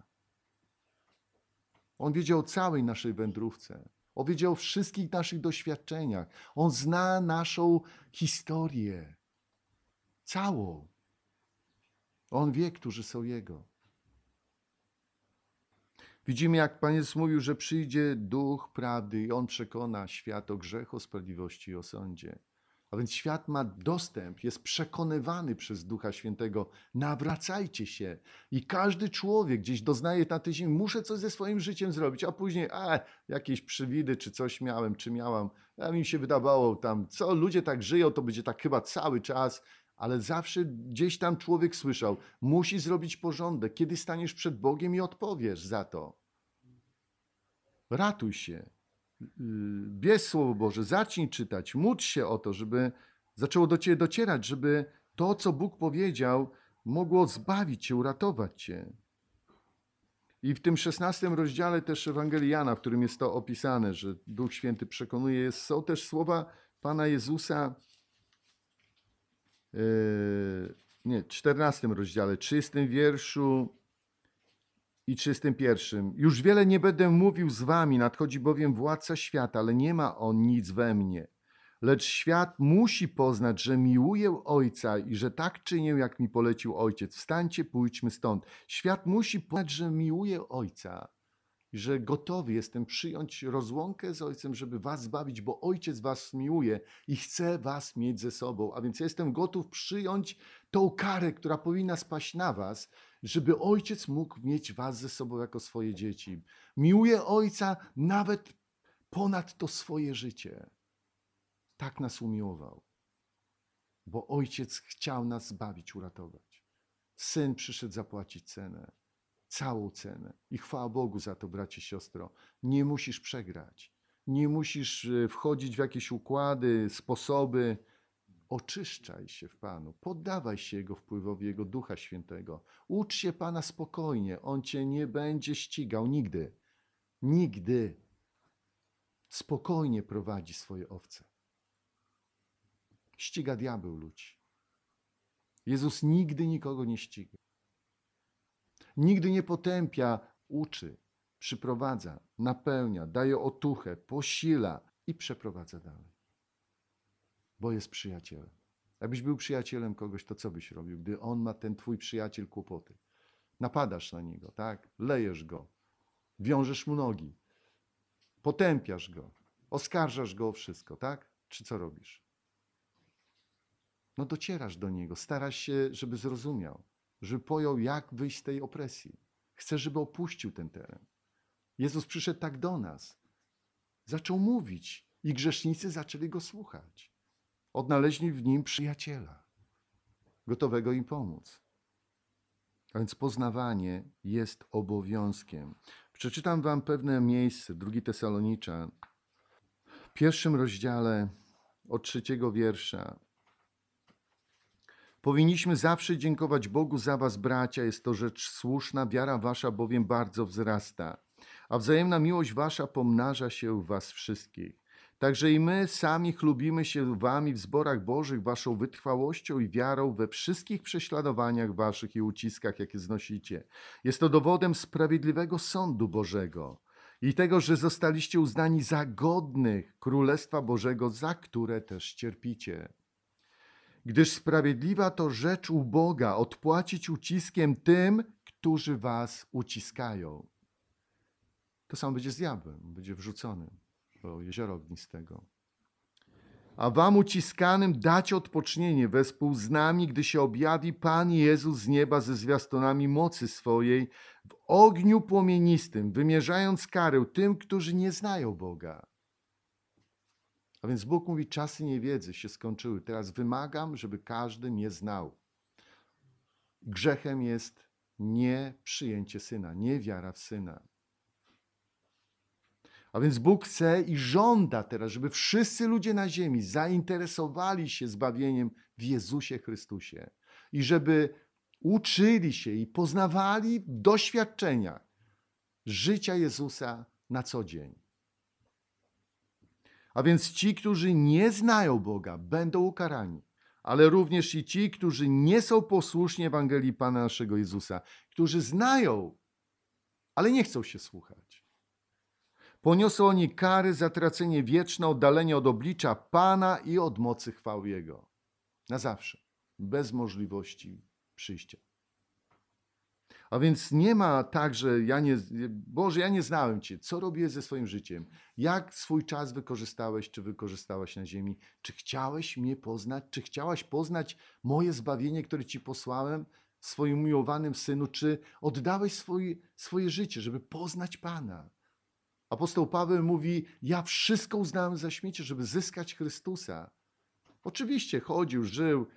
On wiedział o całej naszej wędrówce. On wiedział o wszystkich naszych doświadczeniach. On zna naszą historię. Całą. On wie, którzy są Jego. Widzimy, jak Pan Jezus mówił, że przyjdzie Duch Prawdy i On przekona świat o grzechu, o sprawiedliwości i o sądzie. A więc świat ma dostęp, jest przekonywany przez Ducha Świętego. Nawracajcie się. I każdy człowiek gdzieś doznaje na tej ziemi, muszę coś ze swoim życiem zrobić, a później jakieś przywidy, czy coś miałem, czy miałam. A mi się wydawało tam, co ludzie tak żyją, to będzie tak chyba cały czas. Ale zawsze gdzieś tam człowiek słyszał, musi zrobić porządek. Kiedy staniesz przed Bogiem i odpowiesz za to. Ratuj się. Bierz Słowo Boże, zacznij czytać, módl się o to, żeby zaczęło do ciebie docierać, żeby to, co Bóg powiedział, mogło zbawić cię, uratować cię. I w tym 16 rozdziale też Ewangelii Jana, w którym jest to opisane, że Duch Święty przekonuje, są też słowa Pana Jezusa, w 14 rozdziale, 30 wierszu i 31. Już wiele nie będę mówił z wami, nadchodzi bowiem władca świata, ale nie ma on nic we mnie. Lecz świat musi poznać, że miłuję Ojca i że tak czynię, jak mi polecił Ojciec. Wstańcie, pójdźmy stąd. Świat musi poznać, że miłuję Ojca i że gotowy jestem przyjąć rozłąkę z Ojcem, żeby was zbawić, bo Ojciec was miłuje i chce was mieć ze sobą. A więc ja jestem gotów przyjąć tą karę, która powinna spaść na was, żeby Ojciec mógł mieć was ze sobą jako swoje dzieci. Miłuję Ojca nawet ponad to swoje życie. Tak nas umiłował, bo Ojciec chciał nas zbawić, uratować. Syn przyszedł zapłacić cenę, całą cenę. I chwała Bogu za to, bracie, siostro. Nie musisz przegrać. Nie musisz wchodzić w jakieś układy, sposoby. Oczyszczaj się w Panu. Poddawaj się Jego wpływowi, Jego Ducha Świętego. Ucz się Pana spokojnie. On cię nie będzie ścigał nigdy. Nigdy. Spokojnie prowadzi swoje owce. Ściga diabeł ludzi. Jezus nigdy nikogo nie ściga. Nigdy nie potępia, uczy, przyprowadza, napełnia, daje otuchę, posila i przeprowadza dalej. Bo jest przyjacielem. Jakbyś był przyjacielem kogoś, to co byś robił, gdy on ma, ten twój przyjaciel, kłopoty? Napadasz na niego, tak? Lejesz go, wiążesz mu nogi, potępiasz go, oskarżasz go o wszystko, tak? Czy co robisz? No docierasz do niego, starasz się, żeby zrozumiał, żeby pojął, jak wyjść z tej opresji. Chce, żeby opuścił ten teren. Jezus przyszedł tak do nas. Zaczął mówić i grzesznicy zaczęli go słuchać. Odnaleźli w nim przyjaciela, gotowego im pomóc. A więc poznawanie jest obowiązkiem. Przeczytam wam pewne miejsce, 2 Tesaloniczan, w 1 rozdziale od 3 wiersza. Powinniśmy zawsze dziękować Bogu za was, bracia, jest to rzecz słuszna, wiara wasza bowiem bardzo wzrasta, a wzajemna miłość wasza pomnaża się w was wszystkich. Także i my sami chlubimy się wami w zborach bożych, waszą wytrwałością i wiarą we wszystkich prześladowaniach waszych i uciskach, jakie znosicie. Jest to dowodem sprawiedliwego sądu Bożego i tego, że zostaliście uznani za godnych Królestwa Bożego, za które też cierpicie. Gdyż sprawiedliwa to rzecz u Boga odpłacić uciskiem tym, którzy was uciskają. To samo będzie z diabłem, będzie wrzucony do jeziora ognistego. A wam uciskanym dać odpocznienie wespół z nami, gdy się objawi Pan Jezus z nieba ze zwiastunami mocy swojej w ogniu płomienistym, wymierzając karę tym, którzy nie znają Boga. A więc Bóg mówi, czasy niewiedzy się skończyły. Teraz wymagam, żeby każdy mnie znał. Grzechem jest nieprzyjęcie Syna, niewiara w Syna. A więc Bóg chce i żąda teraz, żeby wszyscy ludzie na ziemi zainteresowali się zbawieniem w Jezusie Chrystusie. I żeby uczyli się i poznawali w doświadczeniach życia Jezusa na co dzień. A więc ci, którzy nie znają Boga, będą ukarani, ale również i ci, którzy nie są posłuszni Ewangelii Pana naszego Jezusa, którzy znają, ale nie chcą się słuchać. Poniosą oni kary za tracenie wieczne, oddalenie od oblicza Pana i od mocy chwały Jego. Na zawsze, bez możliwości przyjścia. A więc nie ma tak, że Boże, ja nie znałem Cię. Co robiłeś ze swoim życiem? Jak swój czas wykorzystałeś, czy wykorzystałaś na ziemi? Czy chciałeś mnie poznać? Czy chciałaś poznać moje zbawienie, które Ci posłałem w swoim umiłowanym Synu? Czy oddałeś swoje życie, żeby poznać Pana? Apostoł Paweł mówi, ja wszystko uznałem za śmiecie, żeby zyskać Chrystusa. Oczywiście chodził, żył,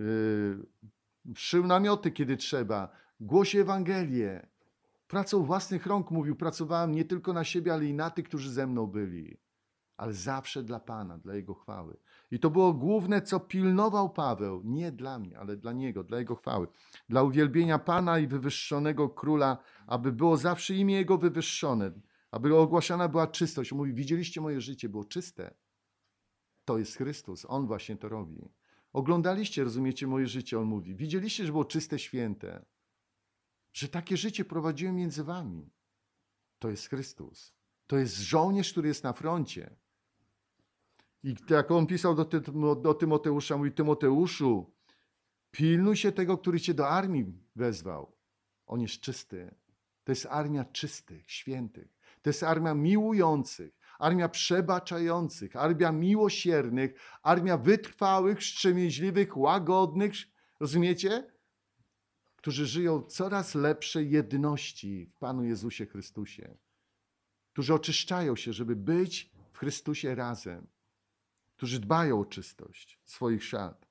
szył namioty, kiedy trzeba, głosił Ewangelię. Pracą własnych rąk mówił, pracowałem nie tylko na siebie, ale i na tych, którzy ze mną byli. Ale zawsze dla Pana, dla Jego chwały. I to było główne, co pilnował Paweł. Nie dla mnie, ale dla Niego, dla Jego chwały. Dla uwielbienia Pana i wywyższonego Króla, aby było zawsze imię Jego wywyższone. Aby ogłaszana była czystość. On mówi, widzieliście moje życie, było czyste. To jest Chrystus, On właśnie to robi. Oglądaliście, rozumiecie, moje życie, On mówi. Widzieliście, że było czyste, święte. Że takie życie prowadziłem między wami. To jest Chrystus. To jest żołnierz, który jest na froncie. I jak on pisał do Tymoteusza, mówi, Tymoteuszu, pilnuj się tego, który cię do armii wezwał. On jest czysty. To jest armia czystych, świętych. To jest armia miłujących, armia przebaczających, armia miłosiernych, armia wytrwałych, wstrzemięźliwych, łagodnych, rozumiecie? Którzy żyją w coraz lepszej jedności w Panu Jezusie Chrystusie. Którzy oczyszczają się, żeby być w Chrystusie razem. Którzy dbają o czystość swoich szat.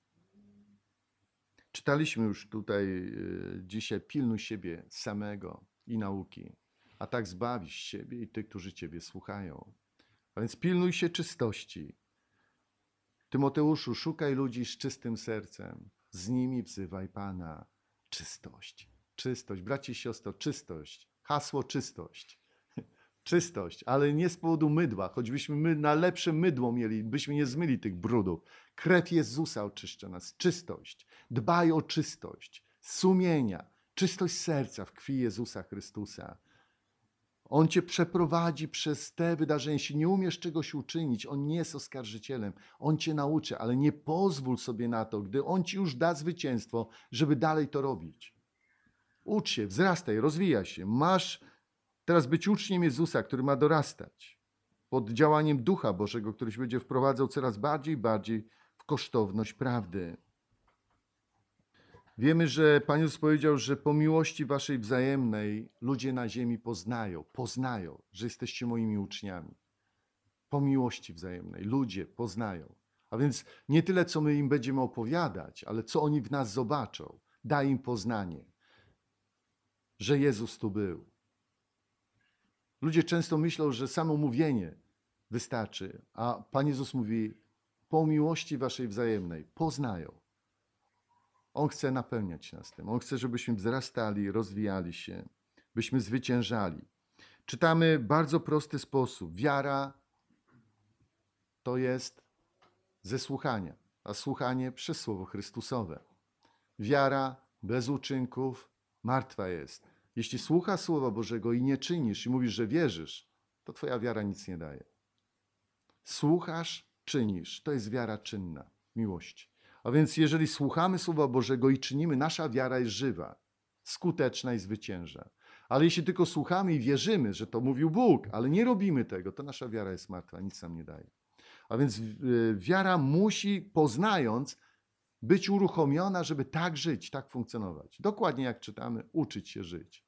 Czytaliśmy już tutaj dzisiaj, pilnuj siebie samego i nauki, a tak zbawisz siebie i tych, którzy Ciebie słuchają. A więc pilnuj się czystości. Tymoteuszu, szukaj ludzi z czystym sercem. Z nimi wzywaj Pana. Czystość. Czystość. Bracie i siostro, czystość. Hasło czystość. Czystość, ale nie z powodu mydła, choćbyśmy my na lepsze mydło mieli, byśmy nie zmyli tych brudów. Krew Jezusa oczyszcza nas. Czystość. Dbaj o czystość sumienia, czystość serca w krwi Jezusa Chrystusa. On cię przeprowadzi przez te wydarzenia. Jeśli nie umiesz czegoś uczynić, On nie jest oskarżycielem. On cię nauczy, ale nie pozwól sobie na to, gdy On ci już da zwycięstwo, żeby dalej to robić. Ucz się, wzrastaj, rozwijaj się. Masz teraz być uczniem Jezusa, który ma dorastać pod działaniem Ducha Bożego, który się będzie wprowadzał coraz bardziej i bardziej w kosztowność prawdy. Wiemy, że Pan Jezus powiedział, że po miłości waszej wzajemnej ludzie na ziemi poznają, że jesteście moimi uczniami. Po miłości wzajemnej ludzie poznają. A więc nie tyle, co my im będziemy opowiadać, ale co oni w nas zobaczą. Daj im poznanie, że Jezus tu był. Ludzie często myślą, że samo mówienie wystarczy, a Pan Jezus mówi, po miłości waszej wzajemnej poznają. On chce napełniać nas tym. On chce, żebyśmy wzrastali, rozwijali się, byśmy zwyciężali. Czytamy bardzo prosty sposób. Wiara to jest ze słuchania, a słuchanie przez Słowo Chrystusowe. Wiara bez uczynków martwa jest. Jeśli słuchasz Słowa Bożego i nie czynisz i mówisz, że wierzysz, to twoja wiara nic nie daje. Słuchasz, czynisz. To jest wiara czynna, miłości. A więc jeżeli słuchamy Słowa Bożego i czynimy, nasza wiara jest żywa, skuteczna i zwycięża. Ale jeśli tylko słuchamy i wierzymy, że to mówił Bóg, ale nie robimy tego, to nasza wiara jest martwa, nic nam nie daje. A więc wiara musi, poznając, być uruchomiona, żeby tak żyć, tak funkcjonować. Dokładnie jak czytamy, uczyć się żyć.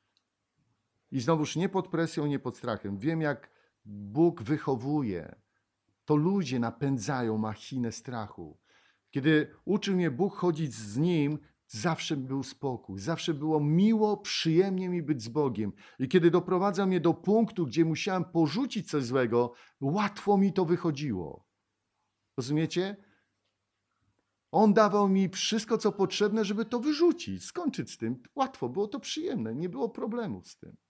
I znowuż nie pod presją, nie pod strachem. Wiem, jak Bóg wychowuje. To ludzie napędzają machinę strachu. Kiedy uczył mnie Bóg chodzić z Nim, zawsze był spokój, zawsze było miło, przyjemnie mi być z Bogiem. I kiedy doprowadzał mnie do punktu, gdzie musiałem porzucić coś złego, łatwo mi to wychodziło. Rozumiecie? On dawał mi wszystko, co potrzebne, żeby to wyrzucić, skończyć z tym. Łatwo, było to przyjemne, nie było problemów z tym.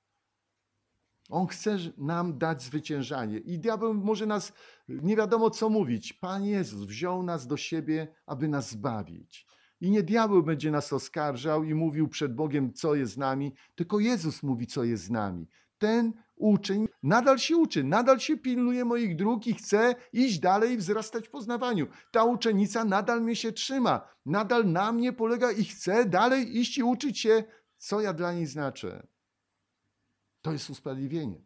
On chce nam dać zwyciężanie. I diabeł może nas, nie wiadomo co mówić. Pan Jezus wziął nas do siebie, aby nas zbawić. I nie diabeł będzie nas oskarżał i mówił przed Bogiem, co jest z nami, tylko Jezus mówi, co jest z nami. Ten uczeń nadal się uczy, nadal się pilnuje moich dróg i chce iść dalej i wzrastać w poznawaniu. Ta uczennica nadal mnie się trzyma, nadal na mnie polega i chce dalej iść i uczyć się, co ja dla niej znaczę. To jest usprawiedliwienie.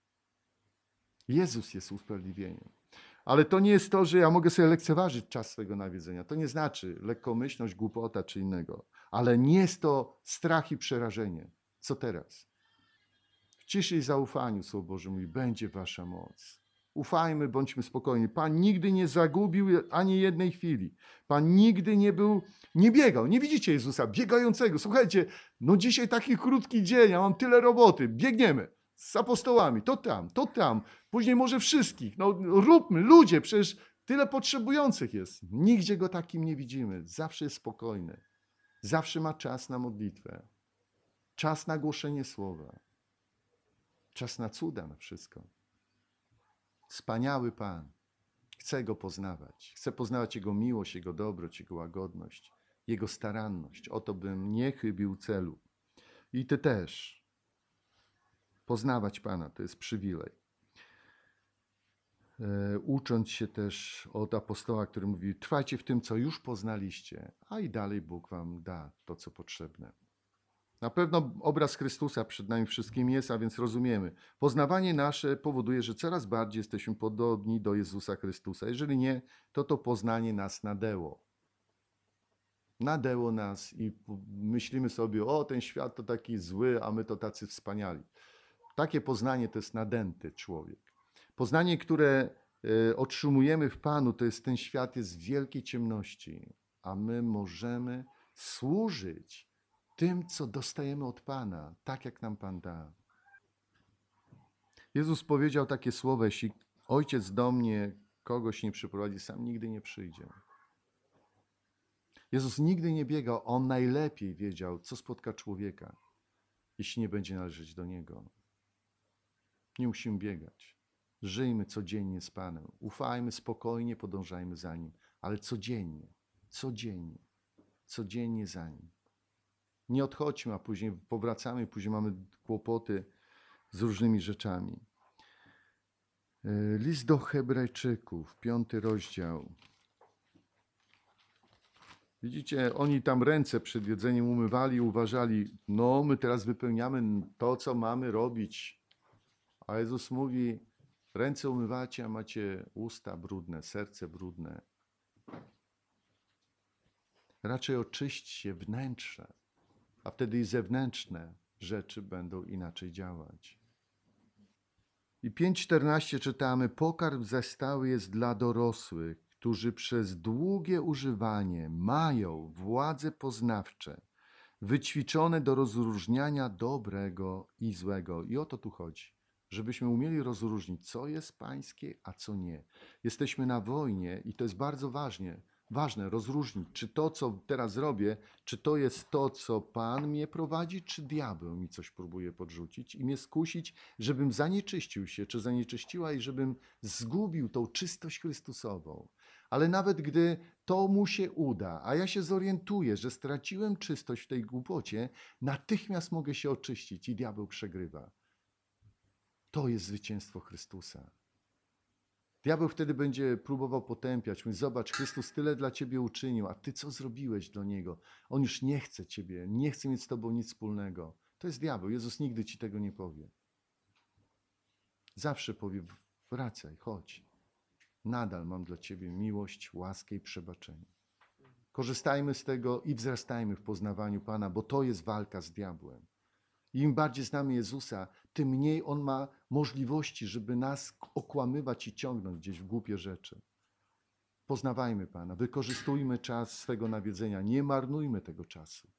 Jezus jest usprawiedliwieniem. Ale to nie jest to, że ja mogę sobie lekceważyć czas swojego nawiedzenia. To nie znaczy lekkomyślność, głupota czy innego. Ale nie jest to strach i przerażenie. Co teraz? W ciszy i zaufaniu, Słowo Boże mówi, będzie wasza moc. Ufajmy, bądźmy spokojni. Pan nigdy nie zagubił ani jednej chwili. Pan nigdy nie biegał. Nie widzicie Jezusa biegającego. Słuchajcie, no dzisiaj taki krótki dzień, ja mam tyle roboty. Biegniemy z apostołami. To tam. Później może wszystkich. No róbmy, ludzie, przecież tyle potrzebujących jest. Nigdzie go takim nie widzimy. Zawsze jest spokojny. Zawsze ma czas na modlitwę. Czas na głoszenie słowa. Czas na cuda, na wszystko. Wspaniały Pan. Chcę Go poznawać. Chcę poznawać Jego miłość, Jego dobroć, Jego łagodność, Jego staranność. O to bym nie chybił celu. I Ty też. Poznawać Pana to jest przywilej. Ucząc się też od apostoła, który mówi, trwajcie w tym, co już poznaliście, a i dalej Bóg wam da to, co potrzebne. Na pewno obraz Chrystusa przed nami wszystkim jest, a więc rozumiemy. Poznawanie nasze powoduje, że coraz bardziej jesteśmy podobni do Jezusa Chrystusa. Jeżeli nie, to poznanie nas nadęło. Nadęło nas i myślimy sobie, o ten świat to taki zły, a my to tacy wspaniali. Takie poznanie to jest nadęty człowiek. Poznanie, które otrzymujemy w Panu, to jest ten świat jest w wielkiej ciemności, a my możemy służyć tym, co dostajemy od Pana, tak jak nam Pan da. Jezus powiedział takie słowa, jeśli Ojciec do mnie kogoś nie przyprowadzi, sam nigdy nie przyjdzie. Jezus nigdy nie biegał, On najlepiej wiedział, co spotka człowieka, jeśli nie będzie należeć do Niego. Nie musimy biegać. Żyjmy codziennie z Panem. Ufajmy, spokojnie podążajmy za Nim, ale codziennie za Nim. Nie odchodźmy, a później powracamy, później mamy kłopoty z różnymi rzeczami. List do Hebrajczyków, 5 rozdział. Widzicie, oni tam ręce przed jedzeniem umywali i uważali, no my teraz wypełniamy to, co mamy robić. A Jezus mówi, ręce umywacie, a macie usta brudne, serce brudne. Raczej oczyśćcie wnętrze, a wtedy i zewnętrzne rzeczy będą inaczej działać. I 5:14 czytamy: pokarm stały jest dla dorosłych, którzy przez długie używanie mają władze poznawcze, wyćwiczone do rozróżniania dobrego i złego. I o to tu chodzi, żebyśmy umieli rozróżnić, co jest pańskie, a co nie. Jesteśmy na wojnie i to jest bardzo ważne rozróżnić, czy to, co teraz robię, czy to jest to, co Pan mnie prowadzi, czy diabeł mi coś próbuje podrzucić i mnie skusić, żebym zanieczyścił się, czy zanieczyściła i żebym zgubił tą czystość Chrystusową. Ale nawet gdy to mu się uda, a ja się zorientuję, że straciłem czystość w tej głupocie, natychmiast mogę się oczyścić i diabeł przegrywa. To jest zwycięstwo Chrystusa. Diabeł wtedy będzie próbował potępiać. Mówi: zobacz, Chrystus tyle dla ciebie uczynił, a ty co zrobiłeś do Niego? On już nie chce ciebie, nie chce mieć z tobą nic wspólnego. To jest diabeł. Jezus nigdy ci tego nie powie. Zawsze powie: wracaj, chodź. Nadal mam dla ciebie miłość, łaskę i przebaczenie. Korzystajmy z tego i wzrastajmy w poznawaniu Pana, bo to jest walka z diabłem. Im bardziej znamy Jezusa, tym mniej On ma możliwości, żeby nas okłamywać i ciągnąć gdzieś w głupie rzeczy. Poznawajmy Pana, wykorzystujmy czas swego nawiedzenia, nie marnujmy tego czasu.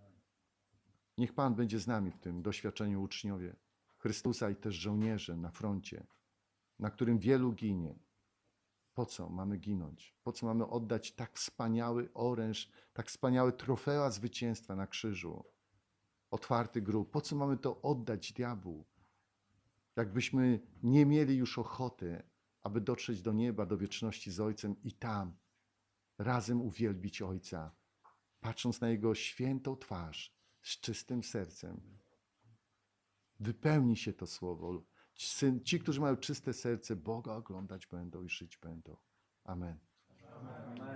Niech Pan będzie z nami w tym doświadczeniu, uczniowie Chrystusa i też żołnierze na froncie, na którym wielu ginie. Po co mamy ginąć? Po co mamy oddać tak wspaniały oręż, tak wspaniałe trofea zwycięstwa na krzyżu? Otwarty grób. Po co mamy to oddać diabłu? Jakbyśmy nie mieli już ochoty, aby dotrzeć do nieba, do wieczności z Ojcem i tam razem uwielbić Ojca, patrząc na Jego świętą twarz z czystym sercem. Wypełni się to słowo. Ci, którzy mają czyste serce, Boga oglądać będą i żyć będą. Amen. Amen.